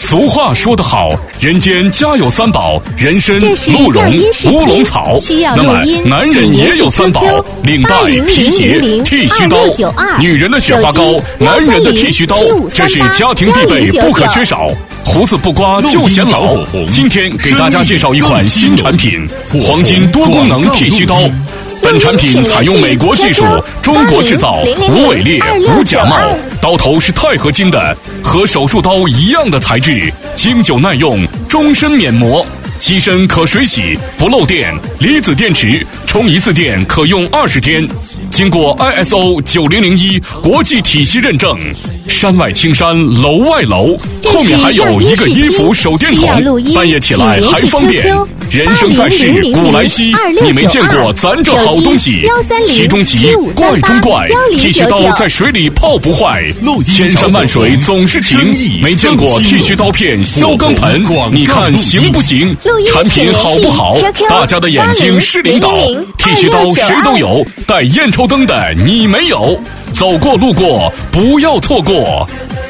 俗话说得好，人间家有三宝，人参、鹿茸、乌龙草。那么男人也有三宝，领带、皮鞋、剃须刀。女人的雪花膏，男人的剃须刀，这是家庭必备，不可缺少。胡子不刮就显老。今天给大家介绍一款新产品——黄金多功能剃须刀。本产品采用美国技术，中国制造，无伪劣，无假冒。刀头是钛合金的，和手术刀一样的材质，经久耐用，终身免磨。机身可水洗，不漏电，离子电池，充一次电可用20天。经过 ISO 9001国际体系认证，山外青山楼外楼，后面还有一个衣服手电筒，半夜起来还方便。人生在世古来稀，你没见过咱这好东西。奇中奇，怪中怪，剃须刀在水里泡不坏，千山万水总是情。没见过剃须刀片削钢盆，你看行不行？产品好不好？大家的眼睛是领导，剃须刀谁都有，带烟抽灯的你没有。走过路过不要错过。